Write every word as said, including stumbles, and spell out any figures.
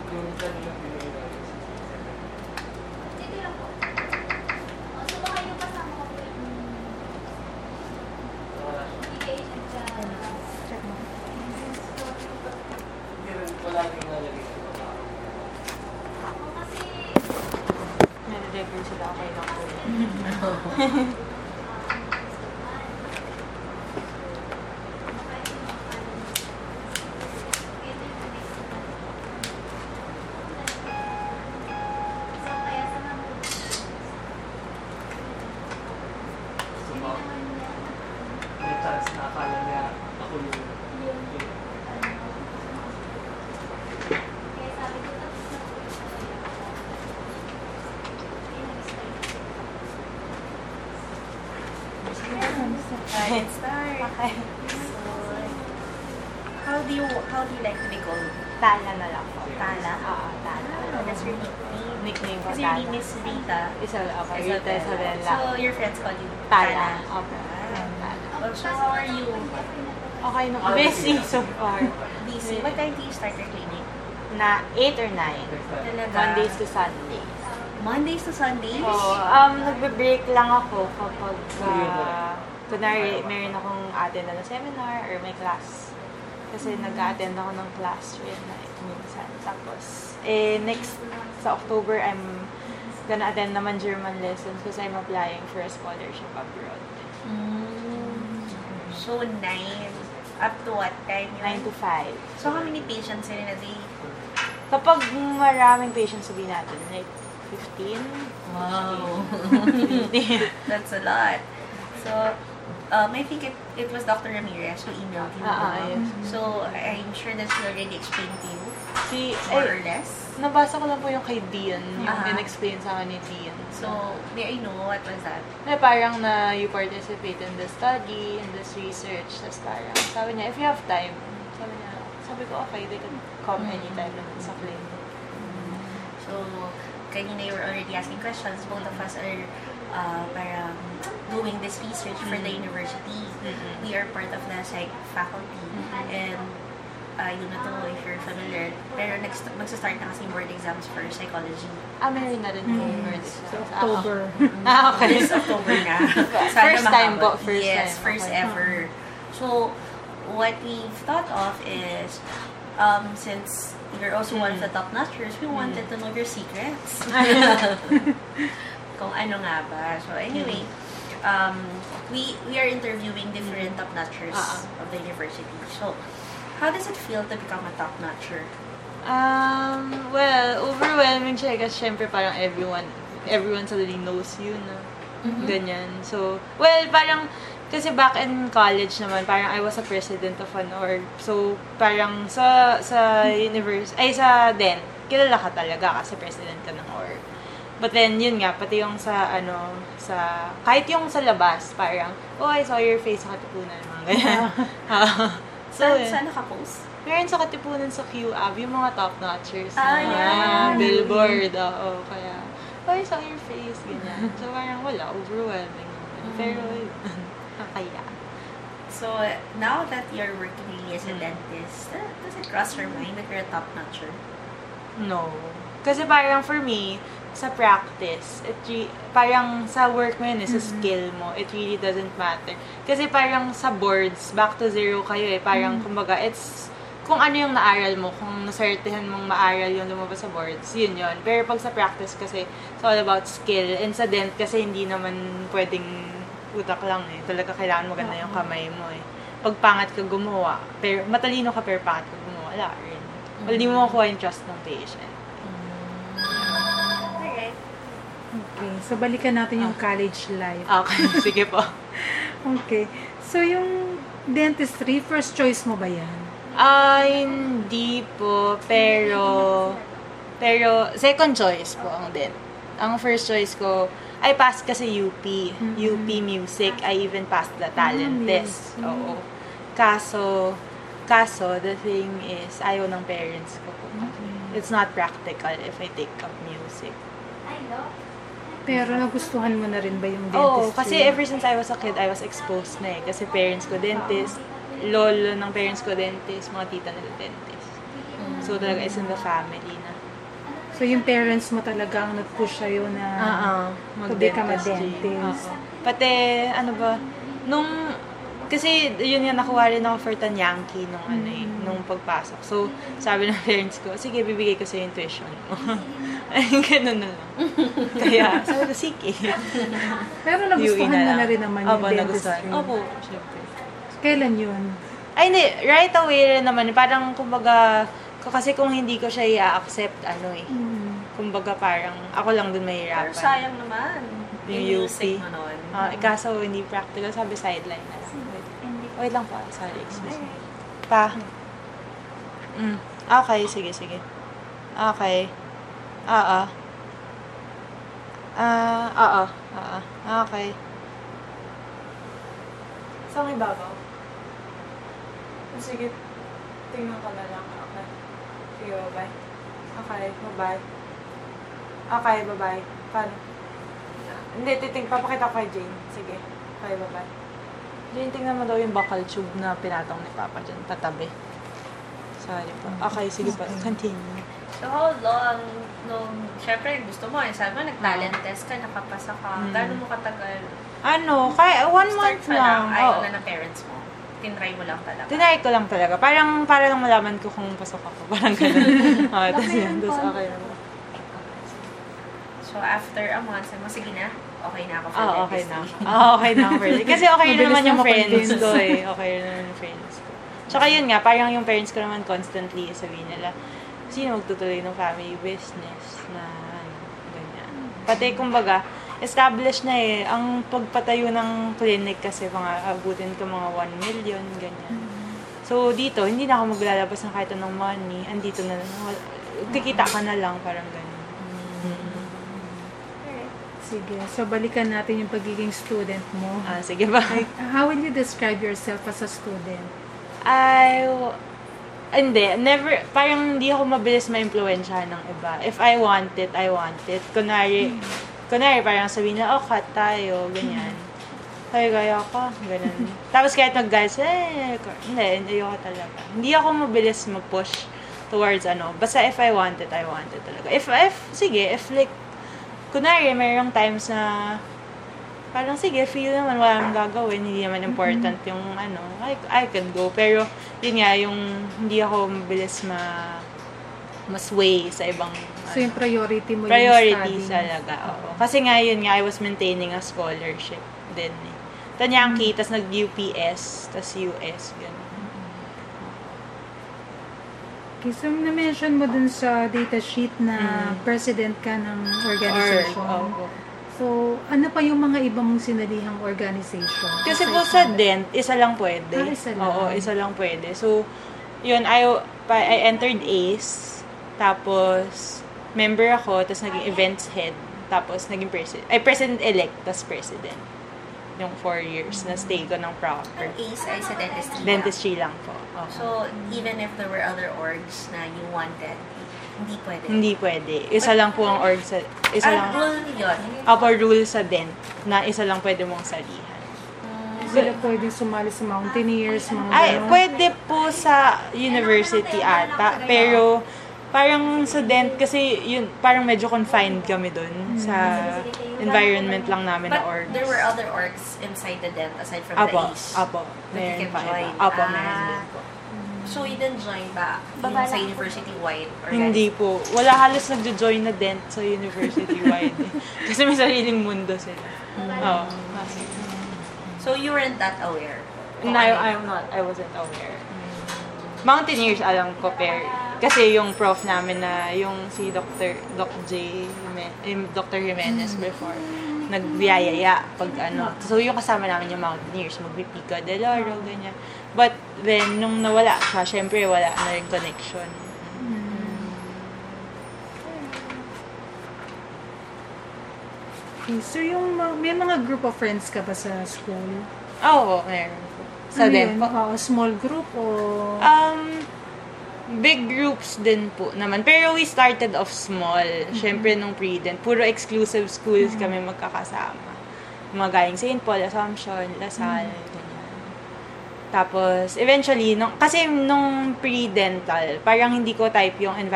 Nare-record sila okay lang po. May chance na akala niya ako yung Alright, start. Okay. So, how do you how do you like to be called? Tala na lang po. Tala? Oo, Tala. Oh, that's your nickname. Nickname ko, Kasi your Tala. name is Rita. Isabel, okay. Isabel. Rita Isabella. So, your friends call you Tala. Tala. Okay. Tala. Oh, so, how are you? Okay na. Busy so far. Busy. What time do you start your clinic? Na eight or nine. Talaga? Mondays to Sundays. Mondays to Sundays? So, um, nagbe-break lang ako kapag, uh, kunwari, meron akong attend na seminar or may class. Kasi nag-attend ako ng class rin na minsan. Tapos, eh, next, sa October, I'm gonna attend naman German lessons kasi I'm applying for a scholarship abroad. Mm. So, nine. Up to what time? yun? nine to five. So, how many patients in a day? Kapag maraming patients sabihin natin, like fifteen? Wow. fifteen. That's a lot. So, um, I think it, it was Doctor Ramirez who emailed you. Ah, no? yes. So, I'm sure that she already explained to you, Si, more or eh, less. nabasa ko lang po yung kay Dian, yung Ah. in-explain sa akin ni Dian. So, may I know what was that? Na parang na you participate in the study, in this research, tapos parang sabi niya, if you have time, sabi niya, sabi ko, okay, they can come anytime naman sa clinic. So, kanina you were already asking questions. Both of us are uh, parang doing this research for the university. Mhm. We are part of the psych faculty. And I do not know if you're familiar, pero next magsa-start na kasi board exams for psychology. Ah, meron na rin po. Mm. So, October. Ah, okay. This October na. First time makabot. po, first yes, time. first Okay. ever. So, what we've thought of is, um, since you're also one of the top notchers, we wanted to know your secrets. Kung ano nga ba. So, anyway, um, we we are interviewing different top notchers Ah. of the university. So, how does it feel to become a top notcher? Um, well, overwhelming siya kasi syempre parang everyone, everyone suddenly knows you na ganyan. So, well, parang, kasi back in college naman, parang I was a president of an org. So, parang sa, sa universe, ay sa D E N, kilala ka talaga kasi president ka ng org. But then, yun nga, pati yung sa, ano, sa, kahit yung sa labas, parang, oh, I saw your face sa Katipunan, mga ganyan. Uh, so, Saan, yun. saan naka-post? Meron sa Katipunan sa Q A B, yung mga top-notchers Ah, na yeah. billboard, oo, kaya, oh, I saw your face, ganyan. So, parang wala, overwhelming. naman. Pero, yun, nakaya. So, now that you're working really as a dentist, uh, does it cross your mind that you're a top notcher? No. Kasi parang for me, sa practice, it re- parang sa work mo yun, eh, sa skill mo, it really doesn't matter. Kasi parang sa boards, back to zero kayo eh. Parang, kumbaga, it's kung ano yung naaral mo, kung nasertihan mong maaral yung lumabas sa boards, yun yun. Pero pag sa practice kasi, it's all about skill. And sa dent kasi hindi naman pwedeng utak lang eh. Talaga kailangan maganda yung kamay mo eh. Pag pangat ka gumawa, pero matalino ka pero pangat ka gumawa, wala rin. Well, hindi mo makuha yung trust ng patient. Alright. Okay. So, balikan natin yung college life. Okay, sige po. Okay. So, yung dentistry, first choice mo ba yan? Ah, hindi po, pero pero second choice po ang dent. Ang first choice ko, I passed kasi U P, U P Music. I even passed the talent Ah, test. Oo. Kaso, kaso, the thing is, ayaw ng parents ko po. It's not practical if I take up music. Pero nagustuhan mo na rin ba yung dentistry? Oo, kasi ever since I was a kid, I was exposed na eh. Kasi parents ko dentist, lolo ng parents ko dentist, mga tita nila dentist. So talaga, it's in the family na. So, yung parents mo talagang nag-push sa'yo na Oo. to become a dentist. Oo. Pati, ano ba, nung, kasi yun nga, nakuha rin ako for Tanyanki nung, ano eh, nung pagpasok. So, sabi ng parents ko, sige, bibigay ko sa'yo yung tuition mo. Ay, ganun na lang. Kaya, sabi ko, sige. Pero nagustuhan mo na rin naman yung Opo, nagustuhan. dentistry. Opo, syempre. Kailan yun? Ay, hindi. Right away rin naman. Parang, kumbaga, k- kasi kung hindi ko siya i-accept, ano eh. Kumbaga, parang, ako lang dun mahirapan. Pero sayang naman. Yung U music P. mo nun. Ah, kaso, hindi practical. Sabi, sideline na lang. Wait, wait lang pa. Sorry, excuse me. Pa. Mm. Okay, sige, sige. Okay. Oo. Ah, oo. Oo. Okay. Saan ibabaw? Sige. Tingnan ka na lang. Okay. Sige, bye-bye. Okay, bye-bye. Okay, bye-bye. Paano? Hindi, titing. Papakita ko kay Jane. Sige. Okay, bye-bye. Jane, tingnan mo daw yung buccal tube na pinatong ni Papa dyan. Patabi. Sorry po. Okay, sige po. Continue. So, how long, nung, syempre, gusto mo, eh, sabi mo, nag-talent test ka, nakapasa ka, Mm. gano'n mo katagal? Ano, kaya one Start month pa lang. Ayaw Oo. na ng parents mo. Tinry mo lang talaga. Tinry ko lang talaga. Parang, para lang malaman ko kung pasok ako. Parang ganun. Okay, tapos yun. Tapos okay naman. So, after a month, sabi mo, sige na, okay na ako for Oo, okay na. dentistry. Oo, okay na ako for it. Kasi okay Mabilis naman na yung friends ma-convince. ko eh. Okay naman yung friends ko. Tsaka yun nga, parang yung parents ko naman constantly sabihin nila, sino magtutuloy ng family business na ano, ganyan. Pati kumbaga, established na eh. Ang pagpatayo ng clinic kasi mga abutin ko mga one million, ganyan. So dito, hindi na ako maglalabas ng kahit anong money. Andito na lang. Kikita ka na lang, parang ganyan. Sige. So, balikan natin yung pagiging student mo. Ah, sige ba? Like, how will you describe yourself as a student? I, hindi, never, parang hindi ako mabilis ma-impluensyahan ng iba. If I want it, I want it. Kunwari, kunwari parang sabihin na, oh, cut tayo, ganyan. Sabi kaya ako, ganun. Tapos kahit mag-guys, eh, hindi, hindi ako talaga. Hindi ako mabilis mag-push towards ano. Basta if I want it, I want it talaga. If, if, sige, if like, kunwari, mayroong times na parang sige, feel naman wala nang gagawin, hindi naman important yung ano, I, I can go. Pero, yun nga, yung hindi ako mabilis ma mas way sa ibang So, yung priority mo priorities yung study. talaga. Oo. Kasi nga, yun nga, I was maintaining a scholarship din eh. Tanyanki, tas nag-U P S, tas U S, gano'n. Okay, so na-mention mo dun sa data sheet na president ka ng organization. Or, opo. So, ano pa yung mga iba mong sinalihang organization? Kasi Aside po from sa that? dent, isa lang pwede. Ah, isa lang. Oo, isa lang pwede. So, yun, I, I entered A C E, tapos, member ako, tapos naging events head, tapos naging president, ay, president-elect, tapos president. Yung four years na stay ko ng proper. Ang A C E ay sa dentistry. Dentistry lang po. Oo. So, even if there were other orgs na you wanted, hindi pwede. Hindi pwede. Isa lang po ang org sa, isa Ah, lang, rule yun. upper rule sa dent, na isa lang pwede mong salihan. Sila pwedeng sumali sa Mountaineers, mga Ay, ganon? pwede po sa university ata, pero parang sa dent, kasi yun, parang medyo confined kami dun sa environment lang namin na But orgs. there were other orgs inside the dent aside from Apo, the A C E. apo. That you Meron can pa iba. join. Apo, Ah. meron din po. So, you didn't join ba yung sa university-wide organization? Hindi po. Wala halos nagjo-join na dent sa university-wide. eh. Kasi may sariling mundo sila. Oo. So, you weren't that aware? No, I, I'm not. I wasn't aware. Mountaineers, alam ko, pero kasi yung prof namin na yung si Doctor Doc J, Jime- yung Doctor Jimenez before, nagbiyayaya pag ano. So, yung kasama namin yung Mountaineers, magpipica del Oro, ganyan. But then, nung nawala siya, syempre wala na rin connection. Okay, so yung ma- may mga group of friends ka ba sa school? Oo, meron po. Sa Ano dent yun? po. Oo, small group o... Um, big groups din po naman. Pero we started off small. Siyempre, nung pre-dent, puro exclusive schools kami magkakasama. Mga galing Saint Paul, Assumption, Lasal, ganyan. Tapos, eventually, nung, kasi nung pre-dental, parang hindi ko type yung environment